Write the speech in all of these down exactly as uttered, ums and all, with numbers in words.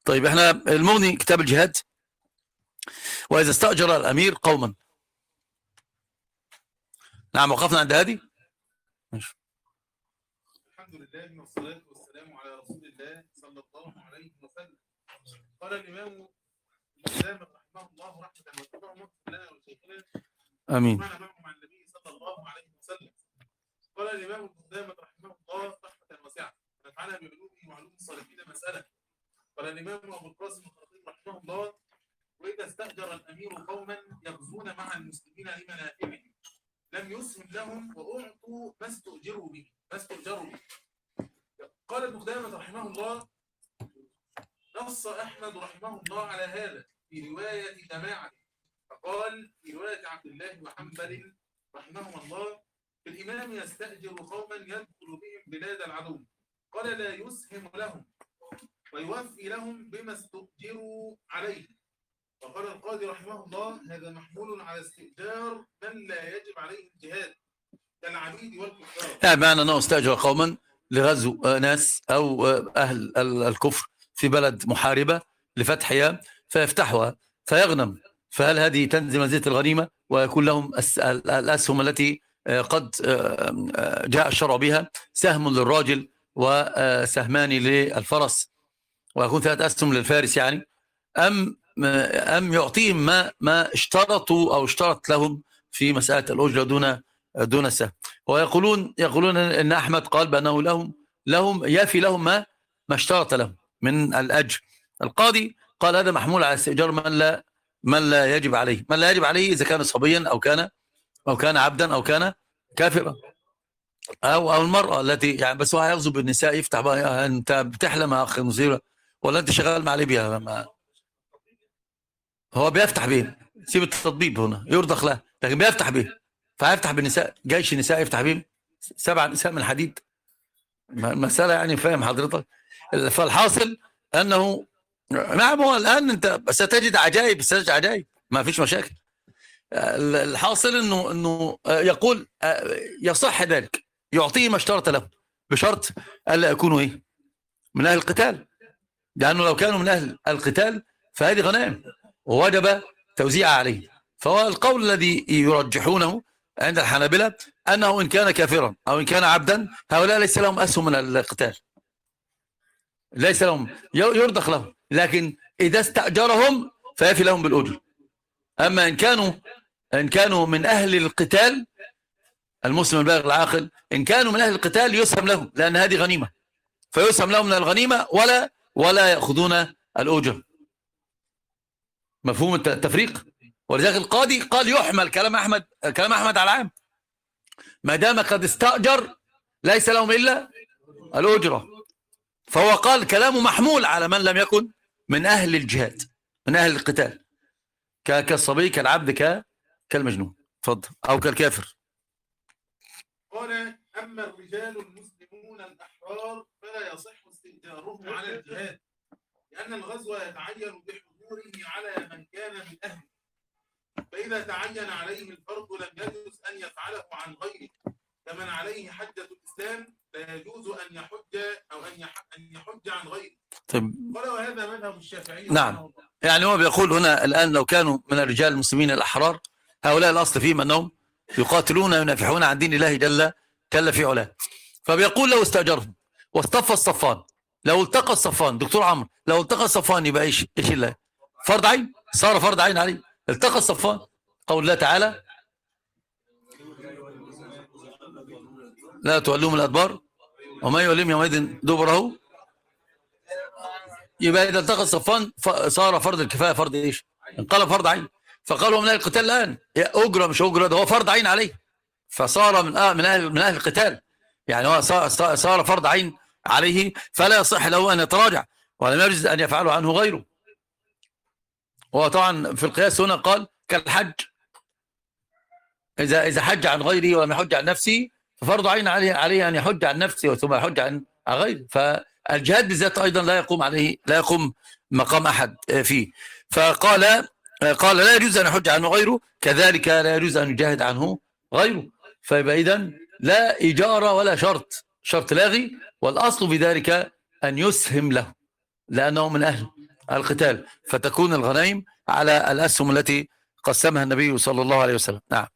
طيب احنا المغني كتاب الجهاد. وإذا استأجر الأمير قوما. نعم وقفنا عند هذه. الحمد لله والصلاة والسلام على رسول الله صلى الله عليه وسلم. قال الإمام الإسلام رحمه الله رحمة وسعة لنا وشيخنا آمين. معنا معهم عن النبي صلى الله عليه وسلم. قال الإمام الإسلام رحمه الله رحمة وسعة نفعنا بعلومه وعلوم الصالحين مسألة. قال الإمام أبو القاسم الخطيب رحمه الله: وإذا استأجر الأمير قوما يغزون مع المسلمين لمنافعهم لم يسهم لهم وأعطوا ما استؤجروا به ما استؤجروا به. قال ابن قدامة رحمه الله: نص أحمد رحمه الله على هذا في رواية جماعة، فقال في رواية عبد الله وحنبل رحمه الله: الإمام يستأجر قوما يدخل بهم بلاد العدو، قال لا يسهم لهم ويوفي لهم بما استؤجروا عليه. وقال القاضي رحمه الله: هذا محمول على استئجار من لا يجب عليه الجهاد كالعبيد والكفار. يعني معنى أنه استأجر قوما لغزو ناس أو أهل الكفر في بلد محاربة لفتحها فيفتحها فيغنم، فهل هذه تنزل منزلة الغنيمة ويكون لهم الأسهم التي قد جاء الشرع بها، سهم للراجل وسهمان للفرس ويكون ثلاث أسهم للفارس يعني، أم أم يعطيهم ما ما اشترطوا أو اشترط لهم في مسألة الأجرة دون دون السهم. ويقولون يقولون ان احمد قال بانه لهم لهم يافي لهم ما ما اشترط لهم من الاجر. القاضي قال هذا محمول على استئجار من لا من لا يجب عليه من لا يجب عليه اذا كان صبيا او كان او كان عبدا او كان كافرا او او المراه التي يعني بس هو هيغزو بالنساء يفتح بقى. انت بتحلم يا اخي مصيبه ولا انت شغال مع ليبيا؟ ما هو بيفتح به، سيب التطبيب هنا يرضخ له، لكن بيفتح به فيفتح بالنساء، جيش النساء يفتح بهم سبع نساء من حديد. المسألة يعني فاهم حضرتك؟ فالحاصل أنه نعم هو الآن أنت ستجد عجائب ستجد عجائب ما فيش مشاكل. الحاصل أنه أنه يقول يصح ذلك، يعطيه ما اشترط له بشرط ألا يكونوا إيه من أهل القتال، لأنه لو كانوا من أهل القتال فهذه غنائم ووجب توزيعها عليه. فهو القول الذي يرجحونه عند الحنابلة أنه إن كان كافرا أو إن كان عبدا هؤلاء ليس لهم أسهم من القتال، ليس لهم يرضخ لهم، لكن إذا استأجرهم فيفي لهم بالأجر. أما إن كانوا إن كانوا من أهل القتال، المسلم البالغ العاقل إن كانوا من أهل القتال يسهم لهم لأن هذه غنيمة، فيسهم لهم من الغنيمة ولا ولا يأخذون الأجر. مفهوم التفريق؟ ولذلك القاضي قال يحمل كلام أحمد كلام أحمد على عام، ما دام قد استأجر ليس لهم إلا الأجرة، فهو قال كلامه محمول على من لم يكن من أهل الجهاد من أهل القتال كالصبي كالعبد كالمجنون تفضل أو كالكافر. قال أما الرجال المسلمون الأحرار فلا يصح استئجارهم على الجهاد، لأن الغزو يتعين بحضوره على من كان من أهله، فإذا تعين عليه الفرض لم يجوز أن يفعله عن غيره، كمن عليه حجة الإسلام لا يجوز أن يحج أو أن يحج عن غيره. طيب. قال وهذا مذهب الشافعي. نعم يعني هو بيقول هنا الآن لو كانوا من الرجال المسلمين الأحرار هؤلاء الأصل فيهم أنهم يقاتلون وينافحون عن دين الله جل جل في علاه، فبيقول لو استأجرهم واصطف الصفان، لو التقى الصفان دكتور عمرو لو التقى الصفان يبقى ايش ايش الله فرض عين، صار فرض عين عليه. التقى الصفان قول الله تعالى لا تولوهم الأدبار وما يوليهم يومئذ دبره، يبقى إذا التقى الصفان صار فرض الكفاية فرض ايش انقلب فرض عين. فقالوا من أهل القتال الآن أجرة مش أجرة، ده هو فرض عين عليه، فصار من آه من أهل من أهل القتال، يعني هو صار فرض عين عليه فلا يصح له أن يتراجع ولم يجوز أن يفعله عنه غيره. هو طبعا في القياس هنا قال كالحج، إذا إذا حج عن غيره ولم يحج عن نفسه ففرض عين عليه عليه أن يحج عن نفسه ثم يحج عن غيره، فالجهاد بالذات أيضا لا يقوم عليه لا يقوم مقام أحد فيه. فقال قال لا يجوز أن يحج عنه غيره، كذلك لا يجوز أن يجاهد عنه غيره. فيبقى إذن لا إجارة ولا شرط، شرط لاغي، والأصل في ذلك أن يسهم له لأنه من أهل القتال، فتكون الغنائم على الأسهم التي قسمها النبي صلى الله عليه وسلم. نعم.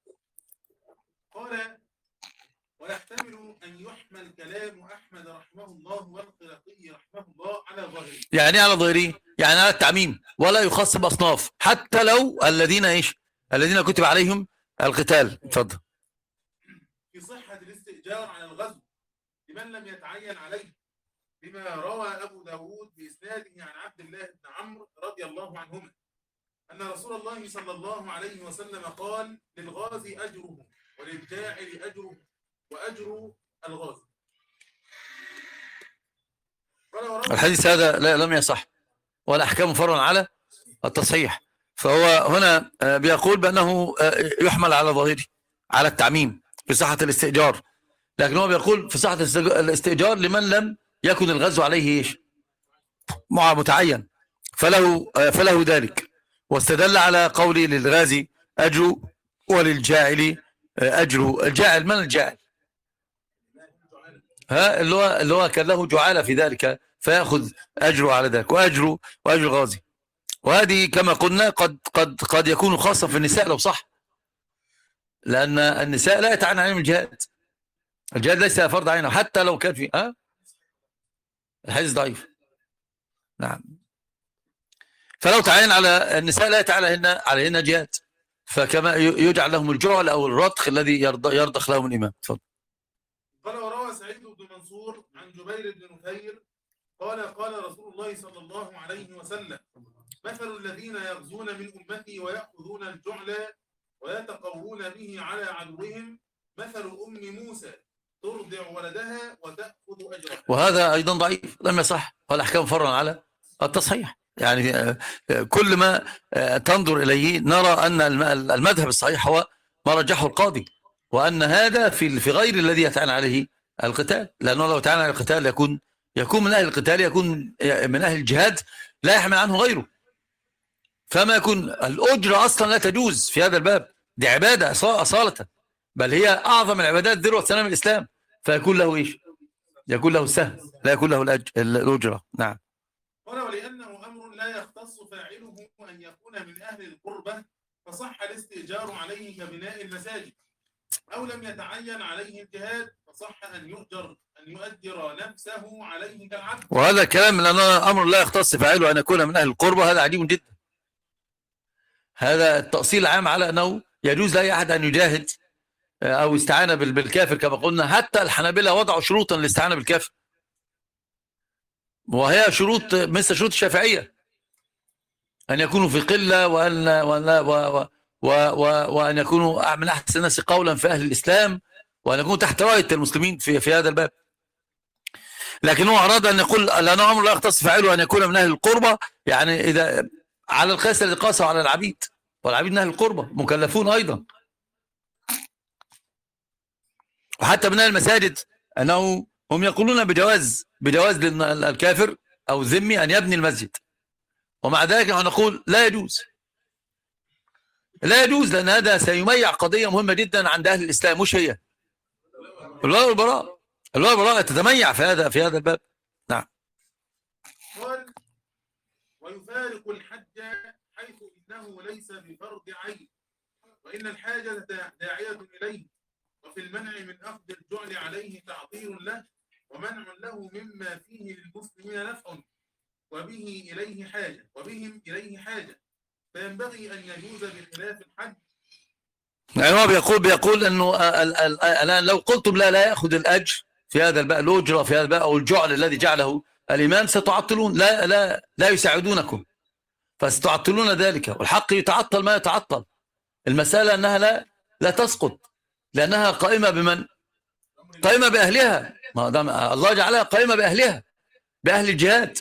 قال ويحتمل أن يحمل كلام أحمد رحمه الله والقرطبي رحمه الله على ظاهره. يعني على ظاهره، يعني على التعميم، ولا يخص بأصناف حتى لو الذين إيش الذين كتب عليهم القتال. اتفضل. في صحة الاستئجار على الغزو لمن لم يتعين عليه، بما روى أبو داود بإسناده عن عبد الله بن عمرو رضي الله عنهما أن رسول الله صلى الله عليه وسلم قال: للغازي أجره وللجاعل أجره وأجر الغازي. الحديث هذا لا لم يصح، والأحكام فرع على التصحيح، فهو هنا بيقول بأنه يحمل على ظاهره على التعميم في صحة الاستئجار، لكن هو بيقول في صحة الاستئجار لمن لم يكن الغزو عليه إيش مع متعين، فله فله ذلك، واستدل على قولي للغازي أجر وللجاعل أجر. الجاعل من الجاعل؟ ها اللي هو اللي هو كان له جعالة في ذلك فيأخذ أجره على ذلك، وأجره وأجر الغازي. وهذه كما قلنا قد قد قد يكون خاصا في النساء لو صح، لأن النساء لا يتعين عليهم الجهاد، الجهاد ليس فرض عينه حتى لو كان في ها الحديث ضعيف. نعم. فلو تعين على النساء لا يتعين عليهن عليهن جهاد، فكما يجعل لهم الجعل أو الرضخ الذي يرضخ لهم الإمام. تفضل. قال وروى سعيد بن منصور عن جبير بن نفير قال قال رسول الله صلى الله عليه وسلم: مثل الذين يغزون من أمتي ويأخذون الجعل ويتقوون به على عدوهم مثل أم موسى ترضع ولدها وتأخذ أجرها. وهذا أيضا ضعيف لم يصح، والأحكام فرعا على التصحيح. يعني كل ما تنظر إليه نرى أن المذهب الصحيح هو ما رجحه القاضي، وأن هذا في في غير الذي يتعين عليه القتال، لأنه لو تعين على القتال يكون يكون من أهل القتال، يكون من أهل الجهاد لا يحمل عنه غيره، فما يكون الأجرة أصلا لا تجوز في هذا الباب، دي عبادة أصالة، بل هي أعظم العبادات ذروة سنام الإسلام، فيكون له إيش؟ يكون له السهم، لا يكون له الأجرة. نعم. قال ولأنه أمر لا يختص فاعله أن يكون من أهل القربة فصح الاستئجار عليه كبناء المساجد، أو لم يتعين عليه الجهاد فصح أن يؤجر أن يؤجر نفسه عليه كالعبد. وهذا الكلام لأن أمر لا يختص فاعله أن يكون من أهل القربة هذا عجيب جدا. هذا التأصيل العام على أنه يجوز لأي أحد أن يجاهد أو استعانة بالكافر كما قلنا. حتى الحنابلة وضعوا شروطا للاستعانة بالكافر، وهي شروط مثل شروط الشافعية، أن يكونوا في قلة، وأن وأن و و و وأن يكونوا من أحسن الناس قولا في أهل الإسلام، وأن يكونوا تحت راية المسلمين في في هذا الباب. لكن هو أراد أن يقول لأنه أمر لا يختص فاعله أن يكون من أهل القربة، يعني إذا على القياس الذي قاسه على العبيد، والعبيد من أهل القربة مكلفون أيضا. وحتى بناء المساجد أنه هم يقولون بجواز بجواز للكافر أو الذمي أن يبني المسجد، ومع ذلك نقول لا يجوز، لا يجوز، لأن هذا سيميع قضية مهمة جدا عند أهل الإسلام، مش هي الولاء والبراء. الولاء والبراء تتميع في هذا في هذا الباب. نعم. قال ويفارق الحج حيث إنه ليس بفرض عين، وإن الحاجة داعية إليه، وفي المنع من أخذ الجعل عليه تعطيل له ومنع له مما فيه للمسلمين نفع وبه إليه حاجة وبهم إليه حاجة، فينبغي أن يجوز بخلاف الحج. يعني هو بيقول بيقول انه الان لو قلتم لا لا ياخذ الاجر في هذا الباب، الاجره في هذا الباب او الجعل الذي جعله الامام، ستعطلون، لا لا لا يساعدونكم، فستعطلون ذلك، والحق يتعطل ما يتعطل. المساله انها لا لا تسقط، لانها قائمه بمن؟ قائمه باهلها، ما دام الله جعلها قائمه باهلها، باهل الجهاد.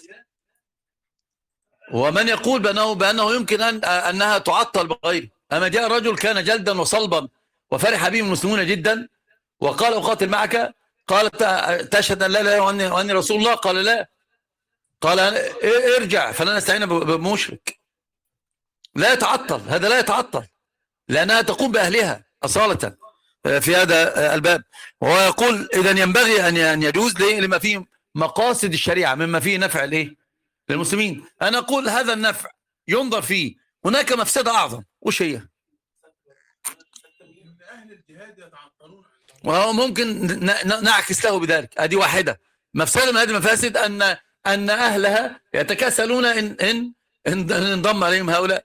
ومن يقول بانه بانه يمكن ان انها تعطل بغيره. أما جاء رجل كان جلدا وصلبا وفرح به المسلمون جدا وقال أقاتل معك، قال تشهد أن لا لا وأني رسول الله؟ قال لا، قال ارجع فلا نستعين بمشرك. لا يتعطل، هذا لا يتعطل، لأنها تقوم بأهلها أصالة في هذا الباب. وهو يقول إذن ينبغي أن يجوز لما فيه مقاصد الشريعة مما فيه نفع ليه للمسلمين. أنا أقول هذا النفع ينظر فيه، هناك مفسدة أعظم، وش هي؟ أهل الجهاد يتعطلون، وهو ممكن نعكس له بذلك. هذه واحدة مفسدة من هذه المفاسد، أن أن أهلها يتكاسلون إن إن إن انضم عليهم هؤلاء.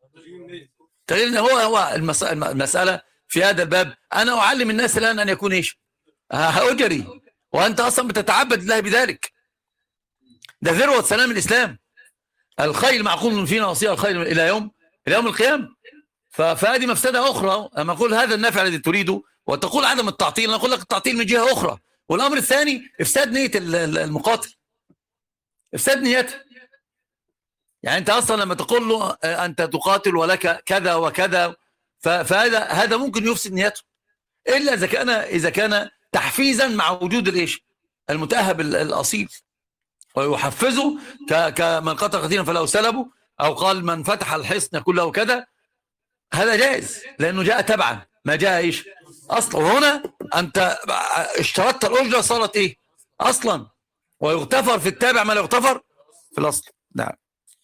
تغير هو هو المسألة في هذا الباب. أنا أعلم الناس الآن أن يكون إيش؟ أجري، وأنت أصلا بتتعبد الله بذلك. ده ذروة سلام الإسلام. الخيل معقول فينا وصية الخيل إلى يوم إلى يوم القيامة. فهذه مفسدة أخرى. أما أقول هذا النفع الذي تريده وتقول عدم التعطيل، أنا أقول لك التعطيل من جهة أخرى. والأمر الثاني إفساد نية المقاتل، إفساد نيته. يعني أنت أصلا لما تقول له أنت تقاتل ولك كذا وكذا، فهذا هذا ممكن يفسد نيته، إلا إذا كان إذا كان تحفيزا مع وجود الإيش؟ المتأهب الأصيل، ويحفزه كمن قتل قتيلا فله سلبه، أو قال من فتح الحصن يكون له كذا. هذا جائز لأنه جاء تبعا ما جاء إيش أصلا. وهنا أنت اشترطت الأجرة صارت إيه أصلا، ويغتفر في التابع ما لا يغتفر في الأصل. نعم.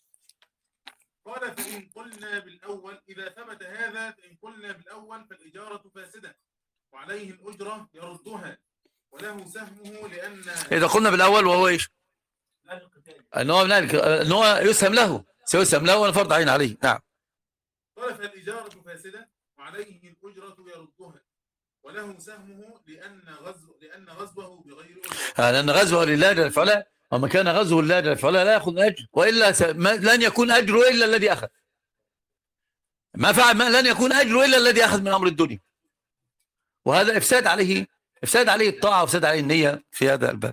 قال فإن قلنا بالأول إذا ثبت هذا فإن قلنا بالأول فالإجارة فاسدة وعليه الأجرة يردها وله سهمه، لأن إذا قلنا بالأول وهو إيش؟ أنه هو أنه يسهم له، سيسهم له ونفرض عين عليه. نعم. قال فالإجارة فاسدة وعليه الأجرة يردها وله سهمه، لأن غزو لأن غزوه بغير أجرة. لأن غزوه لله جل وعلا، وما كان غزوه لله جل وعلا لا يأخذ أجر، وإلا لن يكون أجره إلا الذي أخذ. ما فعل ما لن يكون أجره إلا الذي أخذ من أمر الدنيا. وهذا إفساد عليه إفساد عليه الطاعة وإفساد عليه النية في هذا الباب.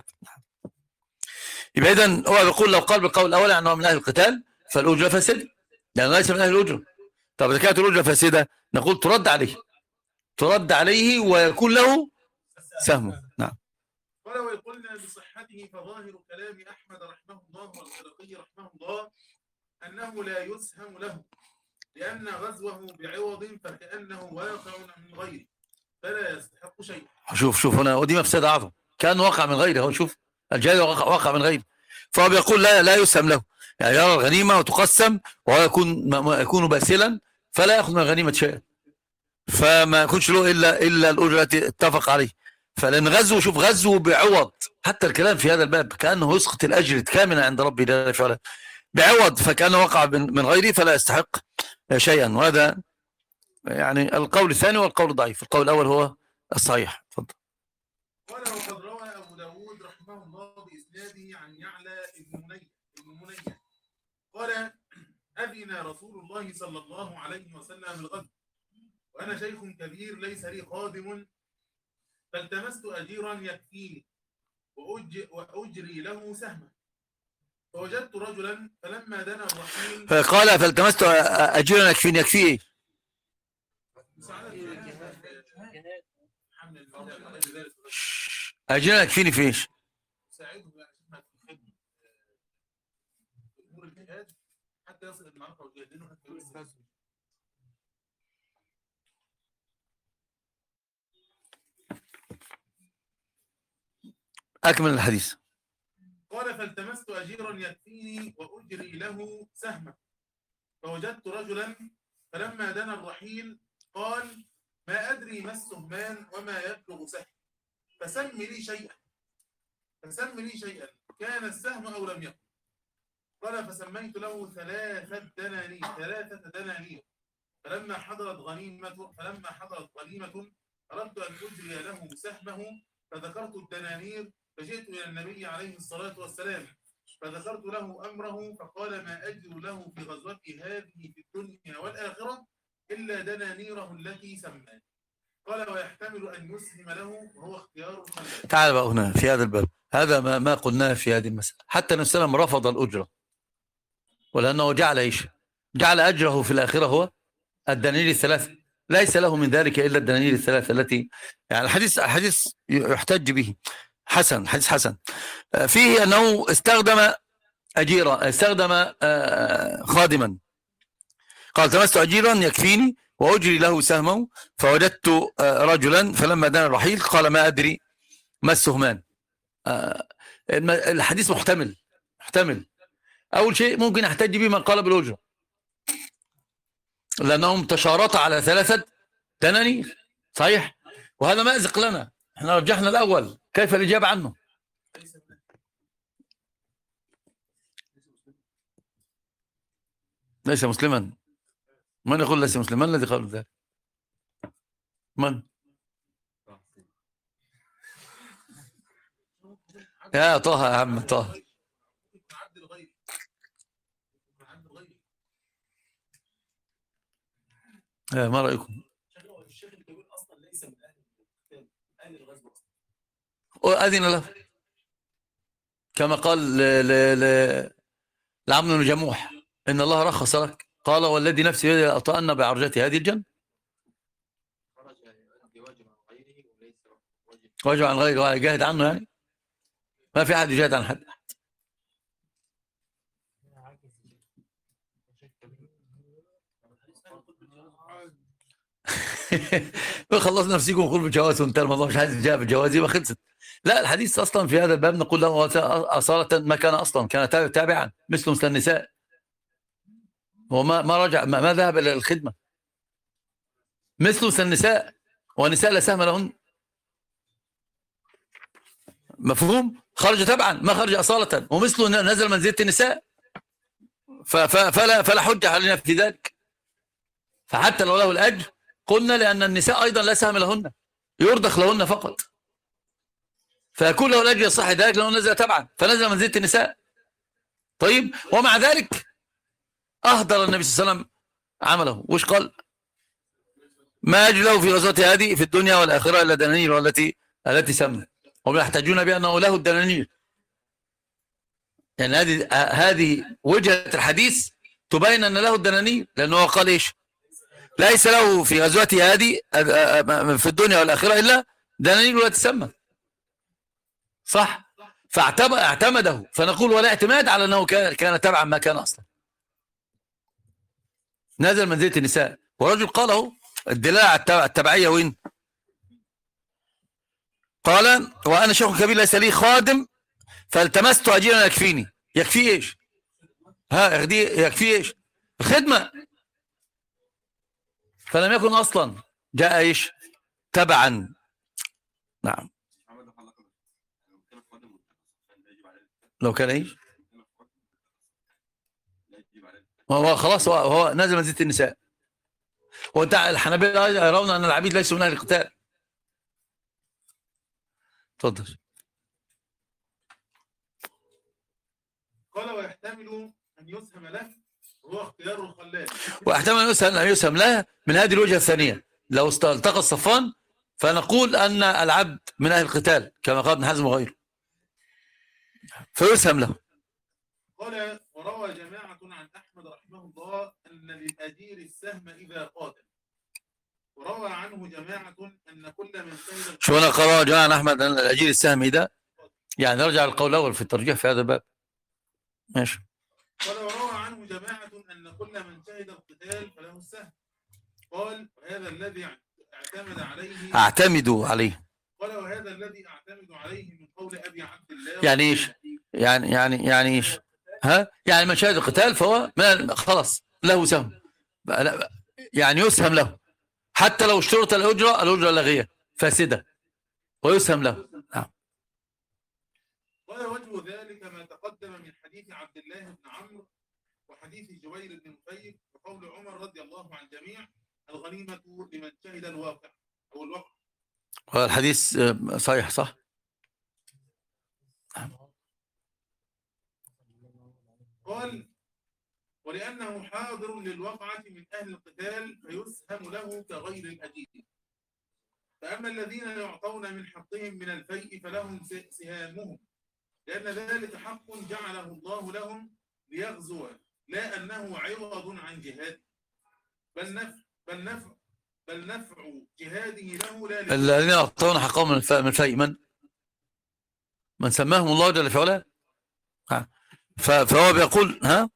يبقى إذن هو يقول لو قال بالقول الأول أنه من أهل القتال فالأجرة فاسدة، لأنه ليس من أهل الأجرة. طب إذا كانت الأجرة فاسدة نقول ترد عليه ترد عليه ويكون له سهمه. نعم. قال ويقولنا بصحته فظاهر كلام أحمد رحمه الله والخرقي رحمه الله أنه لا يسهم له، لأن غزوه بعوض فكأنه واقع من غيره فلا يستحق شيء. شوف شوف هنا، ودي مفسدة أعظم، كان واقع من غيره. هو شوف الجاهل واقع من غيره، فهو بيقول لا لا يسهم له، يعني يرى الغنيمة وتقسم وهو يكون يكون باسلا فلا يأخذ من الغنيمة شيئا، فما يكونش له إلا إلا الأجرة التي اتفق عليه. فلأن غزو شوف غزو بعوض، حتى الكلام في هذا الباب كأنه يسقط الأجر كاملا عند ربي جل وعلا بعوض، فكأنه وقع من غيره فلا يستحق شيئا. وهذا يعني القول الثاني والقول الضعيف. القول الأول هو الصحيح. تفضل. قال وقد روى أبو داود رحمه الله بإسناده عن يعلى ابن منية ابن منية قال أذن رسول الله صلى الله عليه وسلم الغزو وأنا شيخ كبير ليس لي خادم، فالتمست أجيرا يكفيني وأجري له سهما، فوجدت رجلا فلما دنا الرحيل قال فالتمست أجيرا يكفيني. يكفيه أجيرا يكفيني في إيش؟ ساعده في الخدمة أمور الجهاد حتى يصل المعركة ويجادله حتى يصل. أكمل الحديث. قال فالتمست أجيرا يكفيني وأجري له سهما، فوجدت رجلا فلما دنا الرحيل قال ما أدري ما السهمان وما يبلغ سهم، فسم لي شيئا فسم لي شيئا كان السهم أو لم يكن. قال فسميت له ثلاثة دنانير ثلاثة دنانير فلما حضرت غنيمة فلما حضرت غنيمة أردت أن أجري له سهمه، فذكرت الدنانير فجئت إلى النبي عليه الصلاة والسلام فذكرت له أمره، فقال ما أجر له في غزوته هذه في الدنيا والآخرة إلا دنانيره التي سماه. قال ويحتمل أن يسهم له وهو اختيار الملك. تعال بقى هنا في هذا الباب، هذا ما, ما قلناه في هذه المسألة. حتى النبي صلى الله عليه وسلم رفض الأجرة، ولأنه جعل إيش؟ جعل أجره في الآخرة هو الدنانير الثلاثة، ليس له من ذلك إلا الدنانير الثلاثة التي يعني الحديث حديث يحتج به حسن، حديث حسن فيه أنه استخدم أجيرا استخدم خادما. قال تمست أجيرا يكفيني وأجري له سهمه، فوجدت رجلا فلما دنا الرحيل قال ما أدري ما السهمان. الحديث محتمل محتمل أول شيء ممكن أحتج به من قال بالأجرة، لأنهم تشارطوا على ثلاثة دنانير، صحيح؟ وهذا مأزق لنا، احنا رجحنا الأول، كيف الإجابة عنه؟ ليس مسلما. من يقول ليس مسلما؟ من الذي قال ذلك؟ من؟ يا طه، يا عم طه، ما رأيكم؟ أذن له كما قال لعمرو بن جموح إن الله رخص لك، قال والذي نفسي بيده لأطأن بعرجة هذه الجنة. واجب عن غيره، يجاهد عنه يعني، ما في أحد يجاهد عن حد. خلصنا نفسيكم وقول بالجواز وانتهى الموضوع، مش عايز جاء بالجواز يبقى خلصت. لا، الحديث اصلا في هذا الباب نقول له اصاله ما كان اصلا، كان تابعا مثل مثل النساء، وما ما رجع ما, ما ذهب الى الخدمه مثل مثل النساء، والنساء لا سهم لهن. مفهوم؟ خرج تبعا ما خرج اصاله، ومثله نزل منزله النساء، فلا فلا حجه علينا في ذلك. فحتى لو له الاجر قلنا لأن النساء أيضا لا سهم لهن، يرضخ لهن فقط، فيكون له الأجر يصح ذلك لأنه نزل تبعا، فنزل منزلة النساء. طيب، ومع ذلك أهدر النبي صلى الله عليه وسلم عمله، وش قال؟ ما أجل له في غزوة هذه في الدنيا والآخرة إلا دنانير والتي التي سمى، هم يحتاجون بأنه له الدنانير. يعني هذه هذه وجهة الحديث تبين أن له الدنانير، لأنه قال إيش؟ ليس له في غزوته هذه في الدنيا والآخرة إلا دنانير ولا تسمى، صح؟ فاعتمده، فنقول ولا اعتماد على أنه كان تبعا ما كان أصلا. نزل منزلة النساء، ورجل قاله الدلاله على التبعية وين؟ قال وأنا شيخ كبير ليس لي خادم فالتمست أجيرا يكفيني. يكفي إيش؟ ها يكفي إيش؟ الخدمة. فلم يكن أصلا، جاء إيش؟ تبعا. نعم. لو كان إيش؟ هو خلاص، هو, هو نزل منزلة النساء. وانت الحنابلة يرون أن العبيد ليسوا من أهل القتال. تفضل. قال ويحتمل أن يسهم له، هو اختيار الخلال. واحتمل أن يسهم له من هذه الوجهة الثانية، لو التقى الصفان فنقول أن العبد من أهل القتال كما قال ابن حزم وغيره، فيسهم له. قال وروى جماعة عن أحمد رحمه الله أن للأجير السهم إذا قاتل، وروى عنه جماعة أن كل من شهد. شو أنا قرأ جماعة عن أحمد أن الأجير السهم إذا، يعني نرجع للقول الأول في الترجيح في هذا الباب. ماشي. قال وروى عنه جماعة أن كل من شهد القتال فله السهم. قال وهذا الذي اعتمد عليه اعتمد عليه قال وهذا الذي اعتمد عليه من قول أبي عبد الله. يعني إيش؟ يعني يعني يعني إيش؟ ها؟ يعني من شهد القتال فهو خلاص له سهم، يعني يسهم له حتى لو اشترط الأجرة، الأجرة لغية فاسدة ويسهم له. نعم. قال وجه ذلك ما تقدم من حديث عبد الله بن عمرو وحديث جبير بن مطيب وقول عمر رضي الله عن الجميع الغنيمة لمن شهد الواقع أو الوقع. الحديث صحيح صح. قال ولأنه حاضر للوقعة من أهل القتال فيسهم له كغير الأجير. فأما الذين يعطون من حقهم من الفيء فلهم سهامهم، لأن ذلك حق جعله الله لهم ليغزوا، لا أنه عوض عن جهاد، بل نفع بل نفع بل نفع جهاده له. لا الذين يعطون حقهم من الفيء من الفيء من من سماهم الله جل في علاه. فهو بيقول ها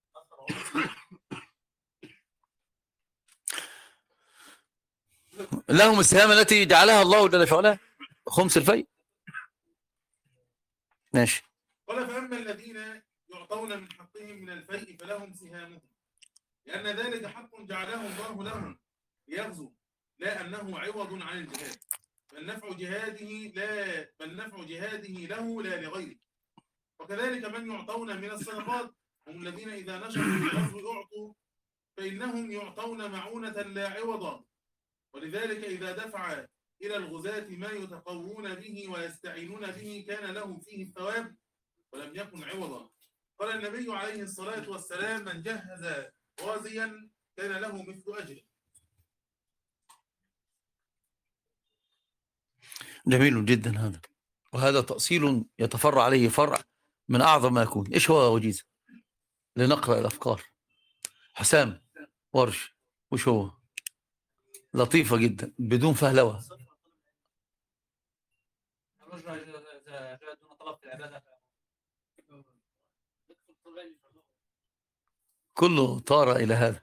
لهم السهام التي جعلها الله جل في علاه، خمس الفيء. ماشي. قال فأما الذين يعطون من حقهم من الفيء فلهم سهامهم، لأن ذلك حق جعله الله لهم ليغزوا، لا أنه عوض عن الجهاد، بل نفع جهاده لا بل نفع جهاده له لا لغيره. وكذلك من يعطون من الصدقات هم الذين إذا نشروا في الغزو يعطوا، فإنهم يعطون معونة لا عوضا، ولذلك إذا دفع إلى الغزاة ما يتقوون به ويستعينون به كان لهم فيه الثواب ولم يكن عوضا. قال النبي عليه الصلاة والسلام: من جهز غازيا كان له مثل أجره. جميل جدا هذا، وهذا تأصيل يتفرع عليه فرع من أعظم ما يكون. إيش هو وجيزة؟ لنقرأ الأفكار. حسام ورش، وش هو؟ لطيفة جدا بدون فهلوة. كله طار إلى هذا.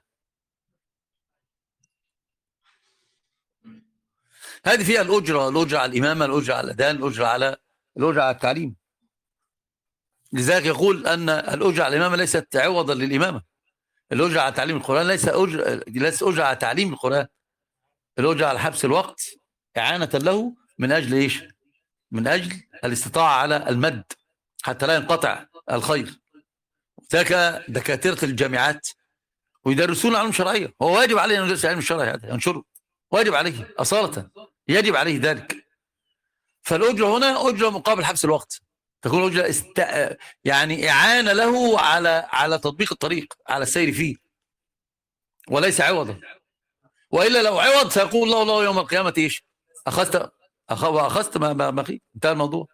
هذه فيها الأجرة، الأجرة على الإمامة، الأجرة على الأذان، الأجرة على الأجرة على التعليم. لذلك يقول أن الأجرة على الإمامة ليست عوضا للإمامة. الأجرة على تعليم القرآن ليس أجرة ليس أجرة على تعليم القرآن. الأجرة على حبس الوقت إعانة له من أجل إيش؟ من أجل الاستطاعة على المد حتى لا ينقطع الخير. ذاك دكاترة الجامعات ويدرسون علوم شرعية، هو واجب عليه أن يدرس علم الشرعي هذا، ينشره، واجب عليه أصالة، يجب عليه ذلك. فالأجرة هنا أجرة مقابل حبس الوقت، تكون أجرة است... يعني إعانة له على على تطبيق الطريق، على السير فيه، وليس عوضا. وإلا لو عوض سيقول الله الله يوم القيامة إيش؟ أخذت أخ... وأخذت ما ما بقي، انتهى الموضوع.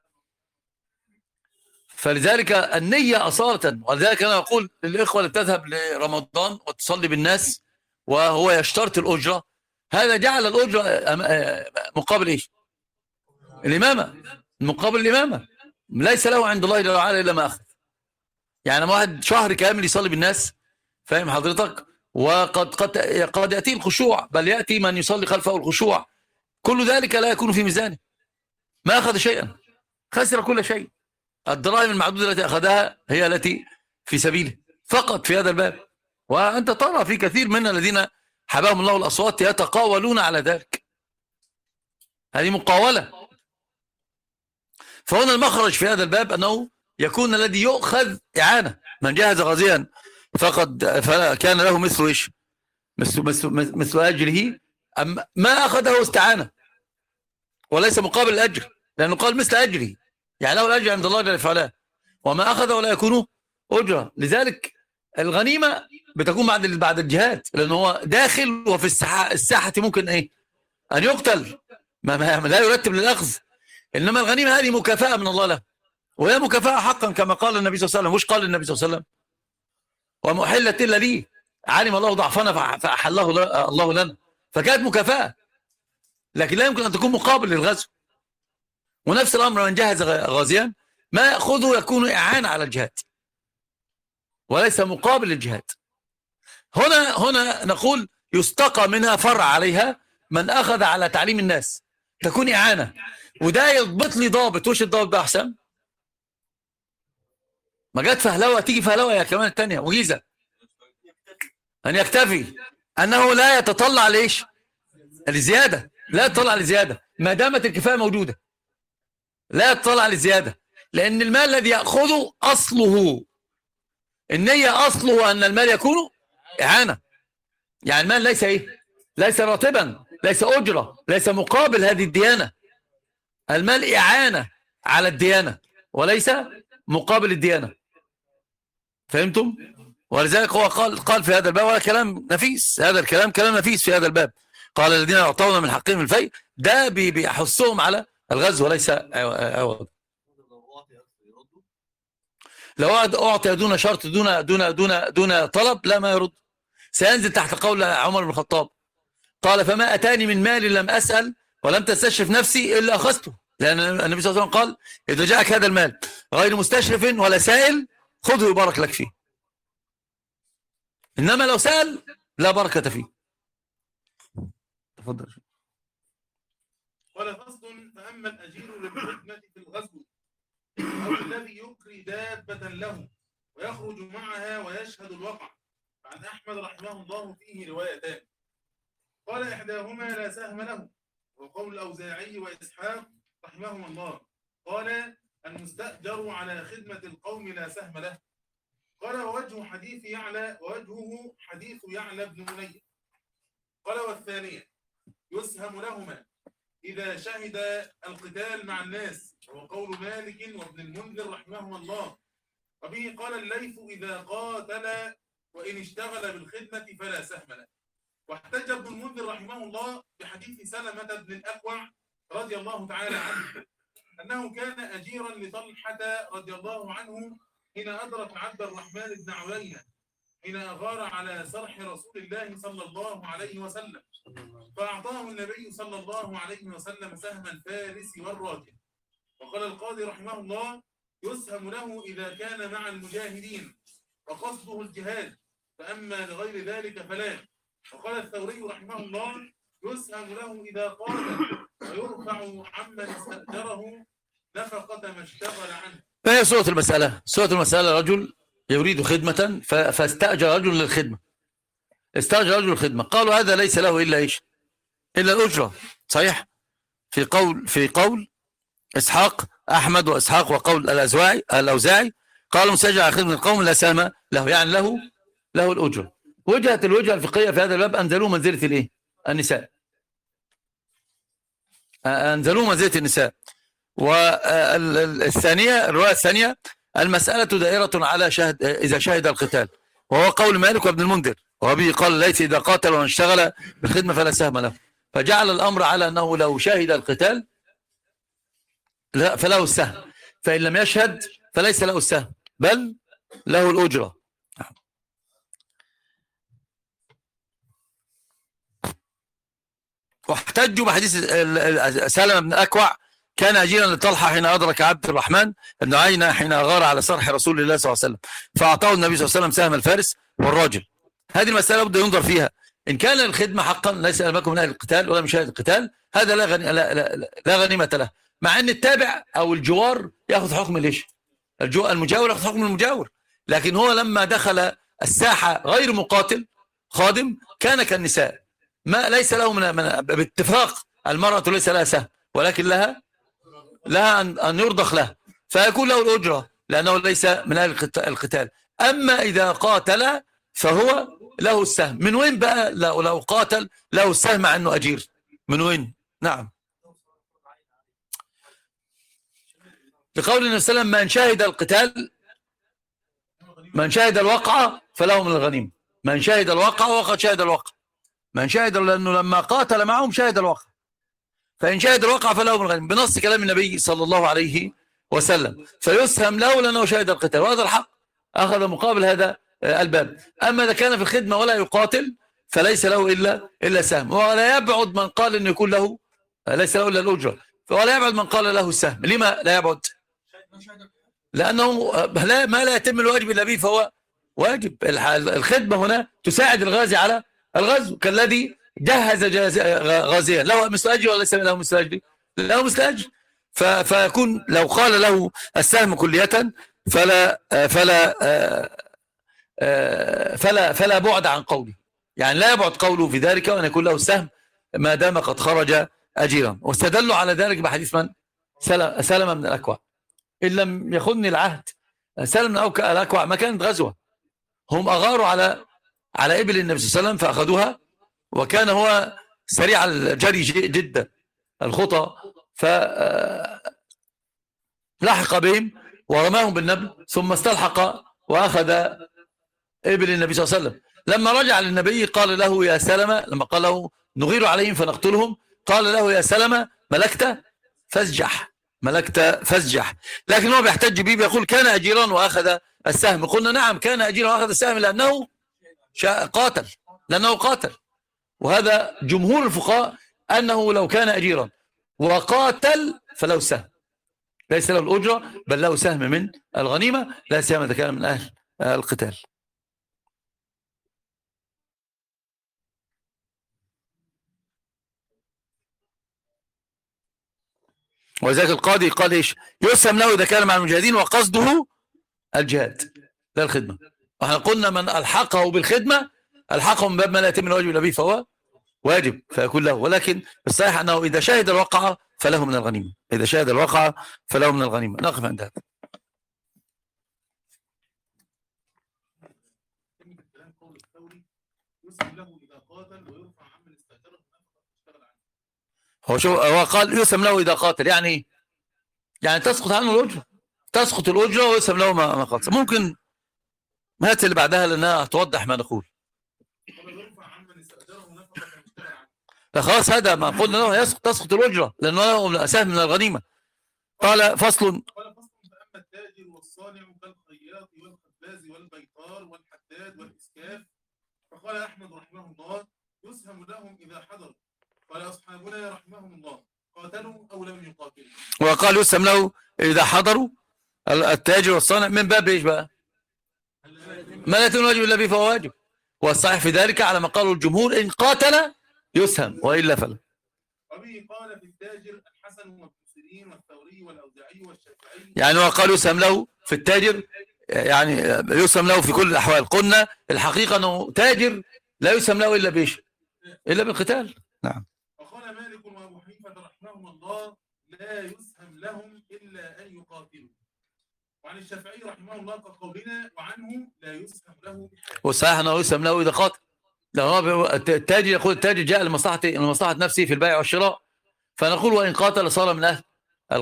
فلذلك النية أصالة، ولذلك أنا أقول للإخوة اللي تذهب لرمضان وتصلي بالناس وهو يشترط الأجرة، هذا جعل الأجرة مقابل إيش؟ الإمامة، مقابل الإمامة، ليس له عند الله جل وعلا إلا ما أخذ. يعني واحد شهر كامل يصلي بالناس، فاهم حضرتك؟ وقد قد قد يأتي الخشوع، بل يأتي من يصلي خلفه الخشوع، كل ذلك لا يكون في ميزانه، ما أخذ شيئا، خسر كل شيء. الدراهم المعدودة التي أخذها هي التي في سبيله فقط في هذا الباب. وأنت ترى في كثير من الذين حباهم الله الأصوات يتقاولون على ذلك، هذه مقاولة. فهنا المخرج في هذا الباب أنه يكون الذي يؤخذ إعانة. من جهز غازيا فقد كان له مثل إيش؟ مثل, مثل, مثل أجره. أما ما أخذه استعانة وليس مقابل الأجر، لأنه قال مثل أجره، يعني له الأجر عند الله جل وعلا، وما أخذه لا يكون أجرة. لذلك الغنيمة بتكون بعد بعد الجهاد، لأنه هو داخل وفي الساحة, الساحة ممكن إيه؟ أن يقتل، ما, ما لا يرتب للأخذ. إنما الغنيمة هذه مكافأة من الله له، وهي مكافأة حقا كما قال النبي صلى الله عليه وسلم. وش قال النبي صلى الله عليه وسلم؟ وما أحلت إلا لي، علم الله ضعفنا فأحله الله لنا، فكانت مكافأة، لكن لا يمكن أن تكون مقابل للغزو. ونفس الأمر من جهز غازيا ما يأخذه يكون إعانة على الجهاد وليس مقابل للجهاد. هنا هنا نقول يستقى منها فرع عليها من أخذ على تعليم الناس، تكون إعانة. وده يضبط لي ضابط. وش الضابط بقى أحسن؟ ما جت فهلوة تيجي فهلوة يا كمان التانية وجيزة، أن يكتفي أنه لا يتطلع ليش؟ لزيادة، لا يتطلع لزيادة ما دامت الكفاية موجودة، لا يتطلع لزيادة. لأن المال الذي يأخذه أصله النية، أصله أن المال يكون إعانة. يعني المال ليس إيه؟ ليس راتبا، ليس أجرة، ليس مقابل هذه الديانة. المال إعانة على الديانة وليس مقابل الديانة. فهمتم؟ ولذلك هو قال قال في هذا الباب، وهذا كلام نفيس، هذا الكلام كلام نفيس في هذا الباب. قال الذين يعطون من حقهم الفيء، ده بيحثهم على الغزو وليس عوض. لو أعطي دون شرط دون دون دون دون طلب لا ما يرد. سينزل تحت قول عمر بن الخطاب، قال فما أتاني من مال لم أسأل ولم تستشرف نفسي إلا أخذته. لأن النبي صلى الله عليه وسلم قال إذا جاءك هذا المال غير مستشرف ولا سائل خذه يبارك لك فيه، إنما لو سأل لا بركة فيه. تفضل. قال فصل: فأما الأجير للخدمة في الغزو أو الذي يكري دابة له ويخرج معها ويشهد الوقع. عن أحمد رحمه الله فيه روايتان، قال إحداهما لا سهم له، وقول الأوزاعي وإسحاق رحمهما الله قال المستأجر على خدمة القوم لا سهم له. قال ووجه حديث يعلى ووجهه حديث يعلى بن منيع. قال والثانية يسهم لهما إذا شهد القتال مع الناس، وهو قول مالك وابن المنذر رحمهما الله. وبه قال الليث إذا قاتل وإن اشتغل بالخدمة فلا سهم له. واحتج ابن المنذر رحمه الله بحديث سلمة بن الأكوع رضي الله تعالى عنه أنه كان أجيرا لطلحة رضي الله عنه حين أدرك عبد الرحمن بن عوينة حين أغار على سرح رسول الله صلى الله عليه وسلم، فأعطاه النبي صلى الله عليه وسلم سهم الفارس والراكب. وقال القاضي رحمه الله يسهم له إذا كان مع المجاهدين وقصده الجهاد، فأما لغير ذلك فلا. وقال الثوري رحمه الله يسهم له إذا قال ويرفع عمن استأجره نفقة ما اشتغل عنه. فهي صورة المسألة صورة المسألة رجل يريد خدمة فاستأجر رجل للخدمة استأجر رجل الخدمة، قالوا هذا ليس له إلا إيش؟ إلا الأجرة. صحيح؟ في قول في قول إسحاق أحمد وإسحاق وقول الأزواعي الأوزاعي قالوا مستأجر على خدمة القوم لا سهم له، يعني له له الأجرة. وجهة الوجهة الفقهية في هذا الباب أنزلوه منزلة الإيه؟ النساء. أنزلوه منزلة النساء. والثانية الرواية الثانية المسألة دائرة على شهد إذا شهد القتال، وهو قول مالك وابن المنذر. وبه قال ليس إذا قاتل واشتغل بالخدمة فلا سهم له، فجعل الأمر على أنه لو شهد القتال لا فله السهم، فإن لم يشهد فليس له السهم بل له الأجرة. واحتجوا بحديث سلمة بن أكوع كان أجيرا لطلحة حين أدرك عبد الرحمن بن عوينة حين أغار على سرح رسول الله صلى الله عليه وسلم، فأعطاه النبي صلى الله عليه وسلم سهم الفارس والراجل. هذه المسألة بده ينظر فيها، إن كان الخدمة حقا ليس لكم من أهل القتال ولا مشاهد القتال هذا لا, غني لا, لا, لا غنيمة له، مع أن التابع أو الجوار يأخذ حكم ليش المجاور يأخذ حكم المجاور، لكن هو لما دخل الساحة غير مقاتل خادم كان كالنساء، ما ليس له من, من باتفاق المرأة ليس لها سهم ولكن لها لها أن, أن يرضخ له، فيكون له الأجرة لأنه ليس من أهل القتال. أما إذا قاتل فهو له السهم. من وين بقى لو, لو قاتل له السهم مع أنه أجير؟ من وين؟ نعم، بقول النبي صلى الله عليه وسلم من شهد القتال من شهد الوقعة فله من الغنيمة، من شهد الوقعة وقد شهد الوقعة، من شهد لأنه لما قاتل معهم شهد الوقعة، فإن شهد الوقعة فله من الغنيمة بنص كلام النبي صلى الله عليه وسلم، فيسهم له لأنه شهد القتال، وهذا الحق أخذ مقابل هذا الباب. أما إذا كان في الخدمة ولا يقاتل فليس له إلا إلا سهم، ولا يبعد من قال إنه يكون له ليس له إلا الأجرة، ولا يبعد من قال له السهم. لما لا يبعد؟ لأنه لا ما لا يتم الواجب إلا به فهو واجب. الخدمة هنا تساعد الغازي على الغزو، كالذي جهز غازيا له مثل أجر ولا ليس له مثل أجر؟ له مثل أجر، فيكون لو قال له السهم كلية فلا فلا فلا فلا بعد عن قوله، يعني لا يبعد قوله في ذلك وأن يكون له السهم ما دام قد خرج أجيرا. واستدلوا على ذلك بحديث من؟ سلمة بن الأكوع. إن لم يخني العهد سلمة بن الأكوع ما كانت غزوة، هم أغاروا على على إبل النبي صلى الله عليه وسلم فأخذوها، وكان هو سريع الجري جدا الخطى، فلحق بهم ورماهم بالنبل ثم استلحق وأخذ إبل النبي صلى الله عليه وسلم. لما رجع للنبي قال له يا سلمة، لما قال له نغير عليهم فنقتلهم، قال له يا سلمة ملكت فاسجح ملكت فاسجح. لكن هو بيحتج به بيقول كان أجيرا وأخذ السهم. قلنا نعم كان أجيرا وأخذ السهم لأنه قاتل لأنه قاتل وهذا جمهور الفقهاء أنه لو كان أجيرا وقاتل فله سهم، ليس له الأجرة بل له سهم من الغنيمة، لا سيما إذا كان من أهل القتال. وذلك القاضي قال إيش؟ يسهم له إذا كان مع المجاهدين وقصده الجهاد، لا الخدمة. واحنا قلنا من ألحقه بالخدمة ألحقه من باب ما لا يتم الواجب إلا به فهو واجب فيكون له، ولكن الصحيح أنه إذا شهد الواقعة فله من الغنيمة، إذا شهد الواقعة فله من الغنيمة. نقف عند هذا. هو شو هو قال يسم له إذا قاتل، يعني يعني تسقط عنه الأجرة، تسقط الأجرة ويسم له ما قاتل. ممكن هات اللي بعدها لأنها توضح ما نقول. لا خلاص هذا ما قلنا له يسقط تسقط الأجرة لأنه له سهم من الغنيمة. قال فصل قال فصل فأما التاجر والصانع كالخياط والخباز والبيطار والحداد والإسكاف فقال أحمد رحمه الله يسهم لهم إذا حضروا. قال أصحابنا رحمهم الله قاتلوا أو لم يقاتلوا. وقال يسهم له إذا حضروا التاجر والصانع من باب إيش بقى؟ ما لا يتم الواجب إلا به فهو واجب، والصحيح في ذلك على ما قاله الجمهور إن قاتل يسهم وإلا فلا. وبه قال في التاجر الحسن والبصري والثوري والأوزاعي والشافعي. يعني هو قال يسهم له في التاجر، يعني يسهم له في كل الأحوال. قلنا الحقيقة أنه تاجر لا يسهم له إلا بإيش؟ إلا بالقتال. نعم. وقال مالك وأبو حنيفة رحمهم الله لا يسهم لهم إلا أن يقاتلوا. وعن الشافعي رحمه الله كقولنا وعنه لا يسهم له. والصحيح أنه يسهم له إذا قاتل. لو التاجر يقول التاجر جاء لمصلحة لمصلحة نفسه في البيع والشراء، فنقول وإن قاتل صار من أهل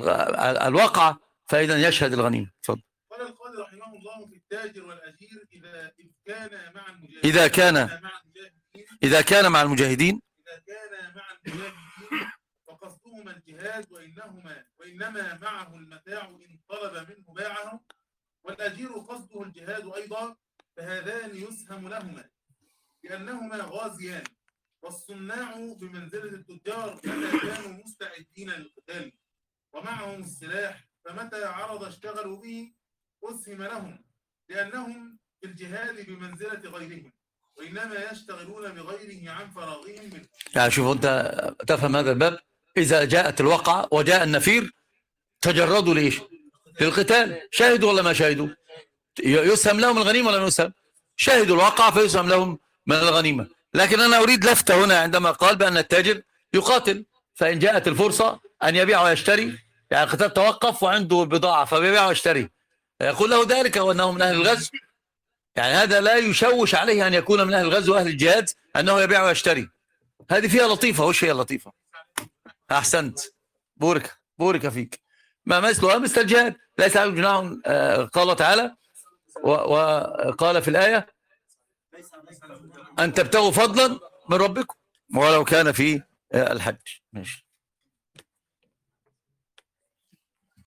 الواقعة فإذا يشهد الغنيمة. تفضل. قال القاضي رحمه الله في التاجر والأجير إذا كان مع المجاهدين إذا كان إذا كان مع المجاهدين إذا كان مع المجاهدين فقصدهما الجهاد وإنهما وإنما معه المتاع إن طلب منه باعه، والأجير قصده الجهاد أيضا، فهذان يسهم لهما لأنهما غازيان، والصناع بمنزلة التجار متى كانوا مستعدين للقتال ومعهم السلاح، فمتى عرض اشتغلوا به أسهم لهم لأنهم في الجهاد بمنزلة غيرهم، وإنما يشتغلون بغيره عن فراغهم منه. يعني شوف أنت تفهم هذا الباب، إذا جاءت الوقعة وجاء النفير تجردوا ليش؟ للقتال، شاهدوا ولا ما شاهدوا؟ يسهم لهم الغنيمة ولا يسهم؟ شاهدوا الواقعة فيسهم لهم من الغنيمة. لكن أنا أريد لفتة هنا عندما قال بأن التاجر يقاتل، فإن جاءت الفرصة أن يبيع ويشتري، يعني القتال توقف وعنده البضاعة فبيبيع ويشتري، يقول له ذلك وأنه من أهل الغزو، يعني هذا لا يشوش عليه أن يكون من أهل الغزو وأهل الجهاد أنه يبيع ويشتري. هذه فيها لطيفة. وش هي اللطيفة؟ أحسنت، بورك بورك فيك. ما مثلها مثل الجهاد ليس عليكم جناح. قال تعالى وقال في الآية أن تبتغوا فضلا من ربكم ولو كان في الحج. ماشي.